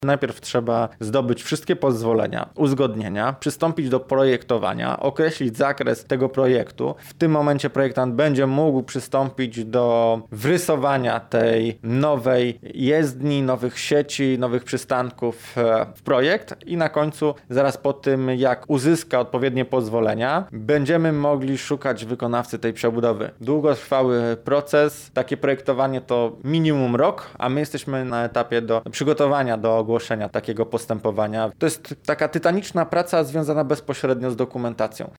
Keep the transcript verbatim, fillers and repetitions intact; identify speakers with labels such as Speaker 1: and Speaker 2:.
Speaker 1: Najpierw trzeba zdobyć wszystkie pozwolenia, uzgodnienia, przystąpić do projektowania, określić zakres tego projektu. W tym momencie projektant będzie mógł przystąpić do wrysowania tej nowej jezdni, nowych sieci, nowych przystanków w projekt i na końcu, zaraz po tym jak uzyska odpowiednie pozwolenia, będziemy mogli szukać wykonawcy tej przebudowy. Długotrwały proces, takie projektowanie to minimum rok, a my jesteśmy na etapie do przygotowania do ogłoszenia takiego postępowania. To jest taka tytaniczna praca związana bezpośrednio z dokumentacją.